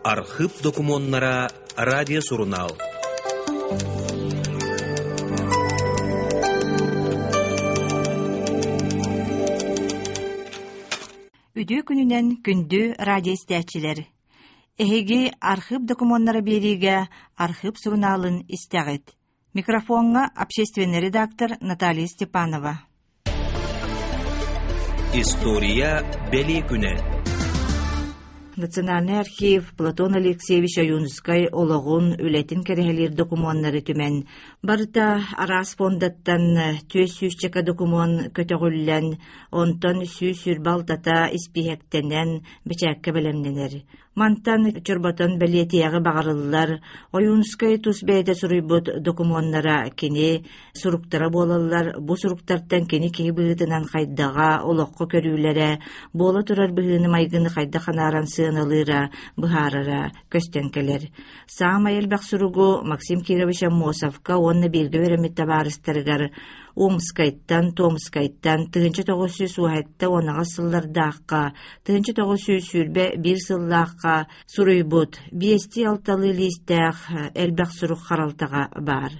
Архив документнара радио Сурунал. Үдүү күнүнен күндү радио истәчилер. Эһиги архив документнары бериге архив Суруналын истәгет. Микрофонга общественный редактор Наталья Степанова. История бели күнэ. Национальный архив Платон Алексеевич Аюнскай ологун үлетин керехелер документтары түмен. Барыта арас фондаттан төсүчека документ көтөгүллән, онтон сүрбалтата испихектенен бичәккә белемнелер. Мантан чорботон белетияғы бағарылылар, Аюнскай тус бәйді суруйбут документтара кини суруктара болалар, бу суруктартан кини кей быытынан хайдаға олоққы көрүүлері, бола турар быыны майгыны хайда ханаран сыналыра, быхарара, көстенкелер. Саама елбақ суругу Максим Кирович Амосовка онны бирге веремет табарыстарыгар, Омскайттан, Томскайттан, тыгынчы тоғысүй суайтта онаға сыллардаққа, тыгынчы тоғысүй сүрбе бір сыллаққа суруйбут, биести алталы листәқ әлбәқ суруқ қаралтаға бар.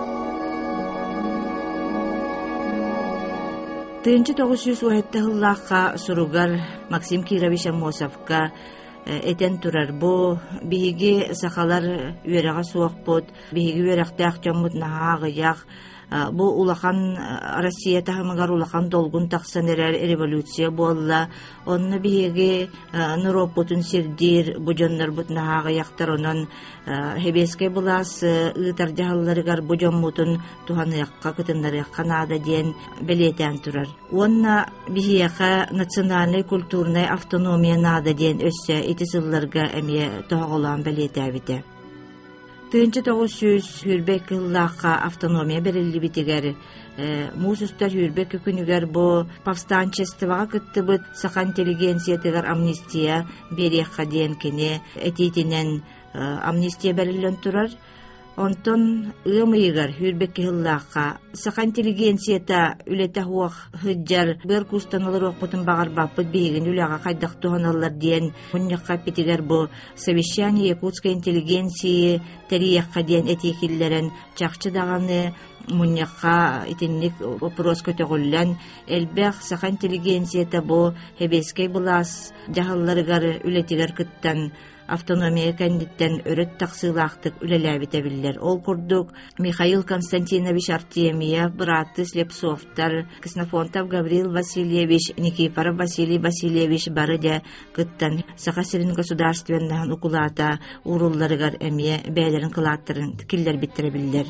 Тыгынчы тоғысүй суайтта сыллаққа суругар Максим Кирович Амосовка этен турар бу биһиги сахалар үерэҕэ суохпут, биһиги үерэхтээх чоммут наһаагыйах. Бу улахан Россия тахымыгар улахан долгун тахсан эрэр революция болла. Онны биһиги нуропутун сирдир, бу дьоннар бут наһаагыйахтар онон хебескай булаас ыытар жаһалларыгар бу дьоммутун туханыйахха кытыннарыахха наада диэн белетэн турар. Онна биһиэхэ национальный культурный автономия наада диэн өссө ити сылларга эмиэ тоһоголаан белетээбите. Тыынчы тоғыз хүрбек ыллаққа автономия берилли битигер, мусустар хүрбек күнүгер бу повстанчестваға кыттыбыт саха интеллигенциятыгар амнистия бериэхха диэн кини этитинен амнистия бериллен турар. Онтон ымыйгар хүрбек ыллаққа саха интеллигенцията үлете хуақ хыджар бер кустанылар оқпытын бағар баппыт бейгін үліға қайдақ туғаналар диэн мұньяққа петигер бу совещание якутской интеллигенции тарияққа диэн этикиллерін чақчы дағаны мұньяққа итинник вопрос көтөғыллән әлбәқ саха интеллигенцията бу хебескей булас жағалларыгар үлетигер кыттан автономия кәндиттен өрөт тақсылақтық үлеләбіте білдер. Ол күрдік Михаил Константинович Артемьев, браты Слепцовтар, Ксенофонтов Гаврил Васильевич, Никифоров Василий Васильевич бары де кыттан сақасырын государственнан укулата урулларыгар әмие бәйлерін қылаттырын киллер биттіре білдер.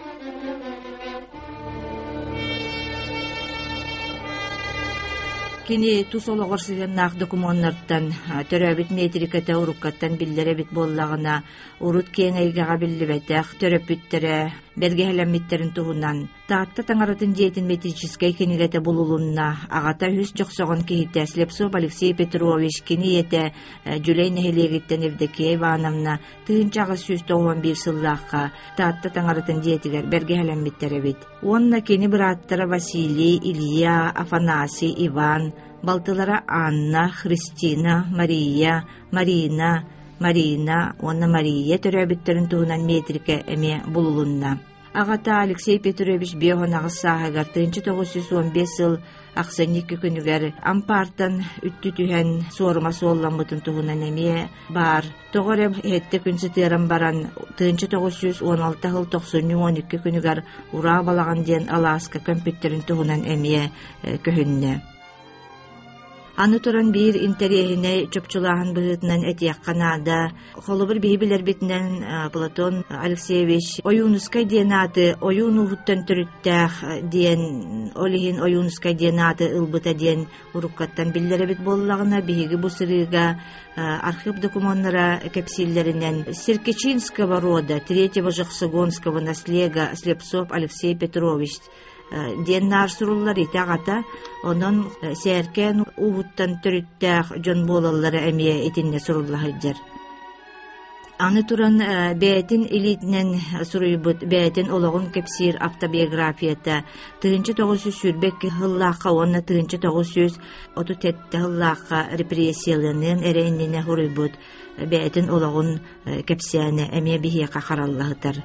Кини тусологор сыгыннаах документтардан төрөбүт метриката уруккаттан биллеребит боллагына урут кеңейгага биллибетех төрөпүттере бергехелеммиттерин туһунан таатта таңаратын диетин метрической кинигете булулунна агата хүс жоксогон кихите Слепцов Алексей Петрович киниете Жүлей Нехелегиттен Евдокия Ивановна тыынчагы 191 сыллаакка таатта таңаратын диетигер бергехелеммиттеребит. Онна кини браттары Василий, Илья, Афанасий, Иван, балтылара Анна, Христина, Мария, Марина, онна Мария төрөбүттерин туһунан метрике эме булулунна. Агата Алексей Петрович биохонагы саагар 1915 сыл аксанникки күнүгер ампартан үттү түһэн суорма суолламмытын туһунан эме бар. Тогорем хетте күнсеттерен баран 1916 сыл 90-12 күнүгер ура балаган диэн Аласка компьютерин туһунан эме көһүннэ. Аны туран бир интерьехине чөпчулаһын быһытынан этиякканаада холобур биһибилер битинен Платон Алексеевич Аюнскай диэн аты оюн уһуттан төрүттәэх диэн олиһин Аюнскай диэн аты ылбыта диэн уруккаттан биллеребит боллагына биһиги бу сырыга архив документтара кепсиллеринен Серкечинского рода 3-го Жаксыгонского наслега Слепцов Алексей Петрович диэннаар суруллар итагата онон сээркен уһуттан төрүттәэх дьон буолаллары эмиэ итинне суруллаһыдьар. Аны туран бәйтин илитнен суруйбут бәйтин ологун кепсир автобиографията тыгынчы 900 сүрбек хыллааққа онна тыгынчы 900 оту тетті хыллааққа репрессияланын эрейніне хуруйбут бәйтин ологун кепсияны әме бихиэқа қараллағытар.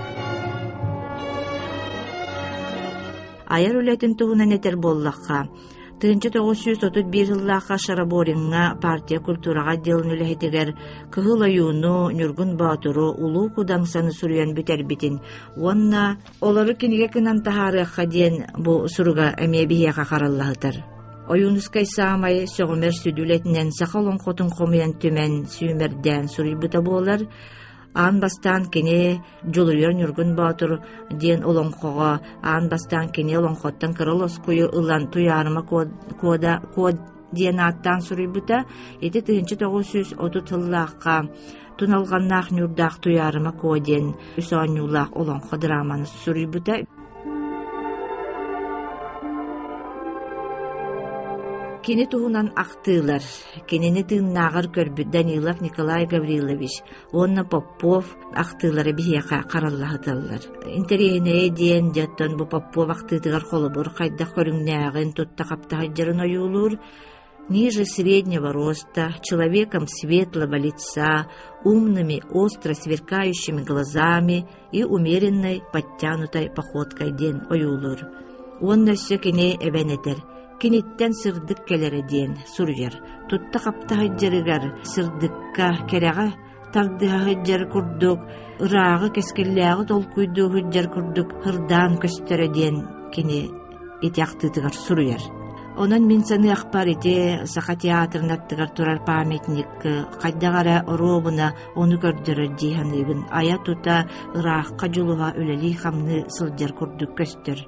Аяр үлетін туғынан этер боллаққа тыгынчы 931 хыллааққа Шараборинга партия культураға делін үлэхетігер кыхыл аюну Нюргун Батуру улуу кудаңсаны суруян бүтербитин. Онна олары кенеге кынан тахарыаққа ден бу суруга әме бихиэқа қараллағытар. Оюнускай саамай соғымер сүдүлетінен сақалон қотын қомыян түмен сүймерден суруйбыта болар. Аан бастан кене жолуер Нюргун Батур ден олонқоға, аан бастан кене олонқоттан кырылос күйі ылан туярыма код ден аттан суруйбыта, еті тыгынчы 930 тыллаққа туналғаннақ Нюрдақ туярыма коден үсанюлақ олонқо драманы суруйбыта. Кені туғынан ақтылар, кенені тыыннағыр көрбіт Данилов Николай Гаврилович, онна Попов ақтылары бихеқа қараллағыталар. Интерегіне дейін жаттан бұ Попов ақтытығар қолыбыр қайдақ көріңнәғын тұтта қаптағыджарын ойулur. Ниже среднего роста, человеком светлого лица, умными, остро сверкающими глазами и умеренной, подтянутой походкой ден ойулur. Онна все кене эбенетер. Киниттен сырдык келері ден суруяр. Тутта қаптағыджарыгар сырдыкка кереға тардығыджар күрдік, ырағы кескелләғы толкуйды ғыджар күрдік, хырдан көстері ден кені етяқтытығар суруяр. Онан мен саны ақпар ете сақа театрнаттығар турар памятник қайдағара робына оны көрдірі дейханығын. Ая тута ыраққа жолуға өлелі қамны сылджар күрдік көстер.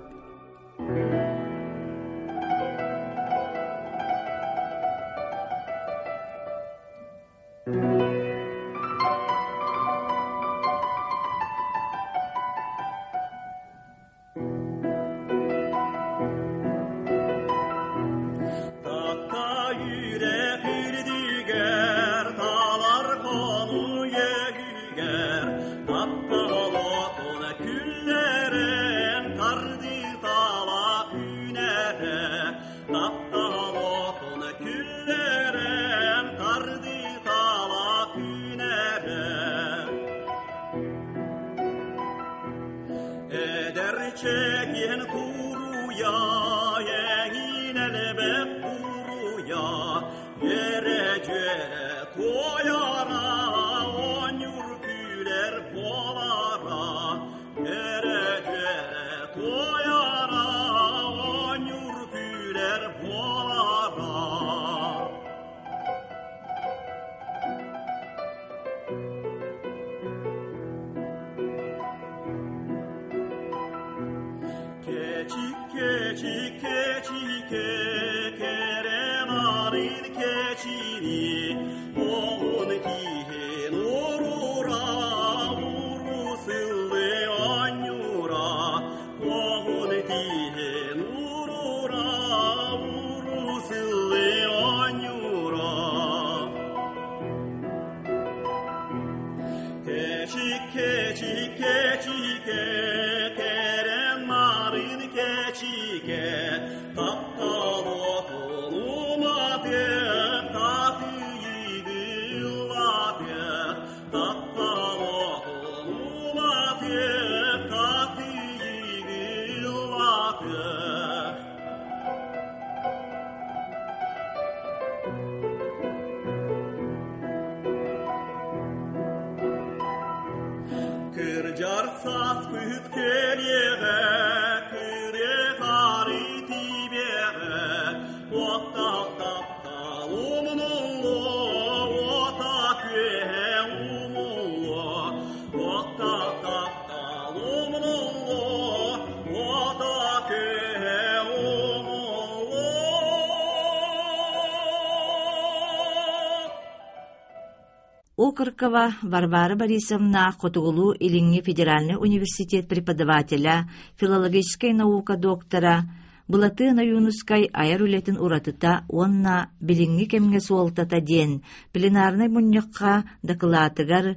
Çekin kuruya, yeğin elbet kuruya, yere cere koyara, on yürküler bolara, yere cere koyara, on yürküler bolara. Keçi kere narin keçini oğun kihin urura uru sıllı anyura oğun kihin urura uru sıllı anyura keçi kere narin keçike Kırcar sas püt keriye Окоркова Варвара Борисовна Хотугулу Илинги Федеральный университет преподавателя, филологическая наука доктора, Булатына Юнускай аяр үлетін уратыта, онна билинги кемге суолтата ден, пленарный муньякка докладыгар,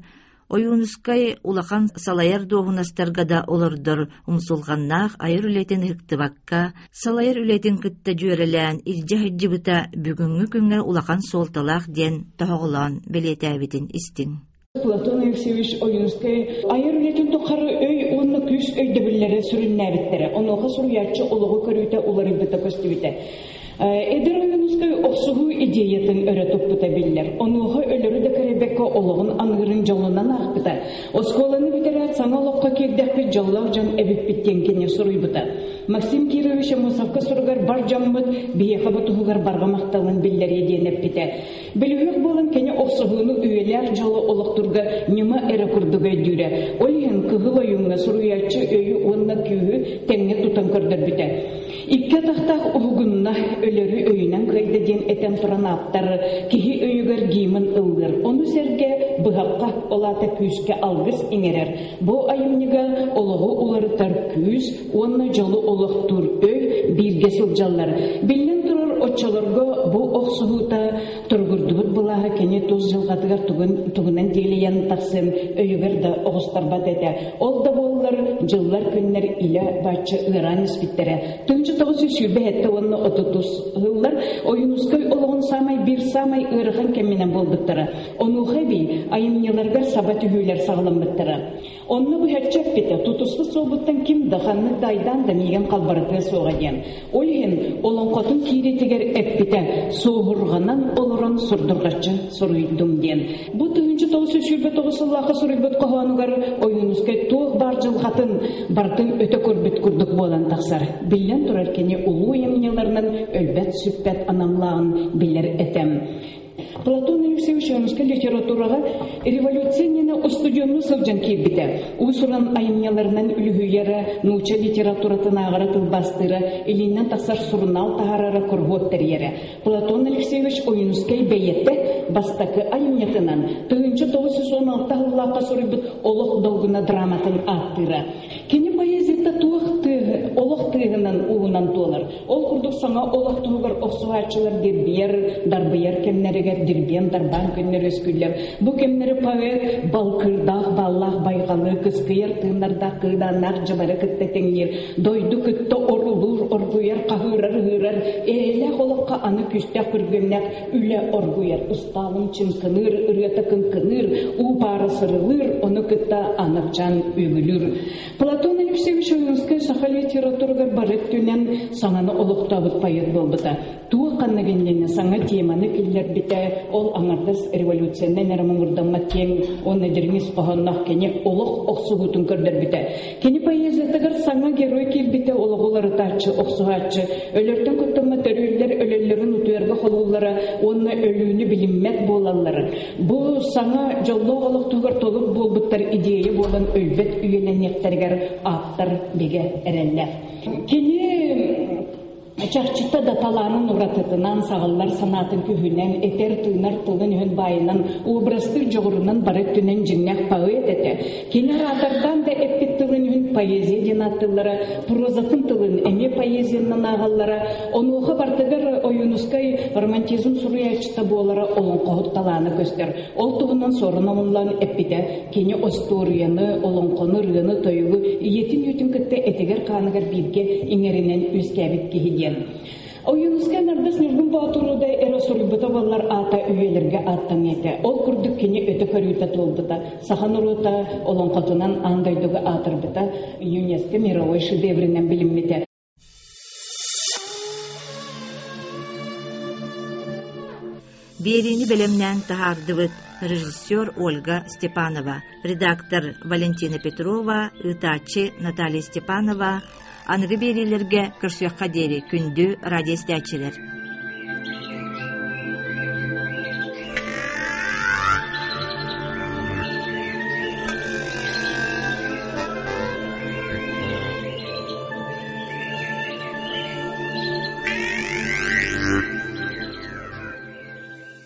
Ойуунускай улахан салайар доогунастарга да олордор умсулганнаах айыр үлетин хыктыбакка, салайар үлетин кытта жүйөрелээн илжа-хыджыбыта бүгүнгү күнгэр улахан суолталаах диэн тоһоголоон белиэтээбитин истиң. Платон Алексеевич Ойунскай айыр үлетин тохары өй онны күс өйдөбүллери сүрүннээбиттере, онуға суруячы олығы көрүүтэ уларыбыта көстүбүтэ. Эдер Ойунскай оксугу идеятын өрөтөппүтэ биллер. Онуға өлөрү да кәребекке олығын аңырын жолунан ақпыта. Осколаны битерат саңа лоққа кердәкпі жоллар жан әбіп биттенкене суруйбыта. Максим Кирович Мусавка суругар бар жаммыт бияқа бұтығығар барға мақталын биллер еденеп бите. Білуек болын кене оксугуны үйелер жолы олықтырға нема әрі күрдігі дүйре. Ойын кығыл ойынға суруячы өйі онна күйі тәңне тұтан көрдір бите. Икке тақтақ ұғығынна өлөрү өйүнөн кайда ден этен туран аттар кихи өйүгөр гимин ылгыр. Ону серге быгапка олата күскө алгыс иңерер. Бу айымнига олого уларытар күз, онна жолу олохтур өй бирге сылжаллар. Билен турар очолорго бу оксугута тургурдубут булага кене 9 жылгатыгар тугунан делиян таксын өйүгөр да огустарба дете. Ол да боллар жыллар күннер иле бачы ыран испиттере. 1900 онны отутусылар Ойунускай олығын самай бир самай ырыған кемменен болдықтары. Оны ғаби айымнеларга сабат үйілер сағылым біттірі. Онны бұхатчап біті тутусты соғыттан ким дағанны дайдан да меген қалбарыты соғаден. Олығын олың қотын кейретігер әппіті соғырғанан олырын сұрдырғачы сұруйдым ден. Бұ 1909 сұруйбет қоғанығар Ойунускай тоқ бар жылғатын бартын өте көрбет күрдік болан тақсар. Білен тұрар кене ұлу емнелерінің өлбәт сүппәт анамлағын білер әтем. Платон Алексеевич Ойунскай литератураға революционныйны остудионны сылжан кейбіті. Усуран айымнелерінің үлігүйері нуча литературатын ағыры тылбастыры, илиннен тақсар сурнал тағарары көргөттер ері. Платон Алексеевич Ойунскай бәйетті бастақы айымнетінен 1916 ғыллаққа сұрыбыт олық долгына драматын аттыры. Кені поэзията олық тығынан уғынан толар. Ол құрдық саңа олық тұғығыр оқсуғачылар дербер, дарбияр кемнерігер дербен дарбан көннер өскүлер. Бұ кемнері поэт балқырдақ, баллақ, байғалы, кыскыйыр, тыңнардақ, қыданақ, жабары күтті теңер. Дойды күтті орылыр, оргуяр, қағырар, ғырар. Әлі қолыққа аны күстәк күргеннәк үлі оргуяр. Ұсталын чынкыныр, үреті кынкыныр, у бары сырылыр, оны күтті анықжан өгілір. Платон Алексеевич Ойунскай саха литератургар барып түнен саңаны олықтабыт пайыр болбыта. Туы қаннагеннені саңа теманы келдер біте, ол аңардас революциянен әріміңірдамма тең, оны дірмес қоғаннақ кене олық оқсуғытын көрдер біте. Кені поэзиятығыр саңа герой кел біте олығылары тачы, оқсуғачы, өлерден көттімі төрелдер өлелерін ұтуергі қолылары, оны өліні білінмет болалары. Бұл саңа жолы олықтығыр толық болбыттар идея болан өлбет үйеленектергер аттар беге әрәлі. Кені чақчыта да таланын ұратытынан сағылар санатын күхінен, этер тыынар тылын үн байынан, обрастыр жоғырынан барып түнен жиннәк поэт әті. Кені ратардан да әппет тылын үн поэзия аттылары, прозатын тылын әме поэзияның ағалары, онуға бартығыр Ойунускай романтизм сұруячыта болары олың қоғыт таланы көстер. Ол тұғынан сорын олынлан әппеті, кені осторияны, олың қоны рыны тойығы, етін күтті әтігер қанығыр бирге иңерінен үскәбіп кейден. Ойунускай нардас нұргын батыруда әрі болар ата үйелерге аттан еті. Ол күрдік кені өті көрүйті толдыда. Сахан ұрута олың қотынан андайдығы атырбыта ЮНЕСКО мировой шедеврінен білімметі. Берини белемнен тахардыбыт режиссер Ольга Степанова, редактор Валентина Петрова, ытачы Наталья Степанова, аңғы берилерге көрсөкка дери күндү радиостячилер.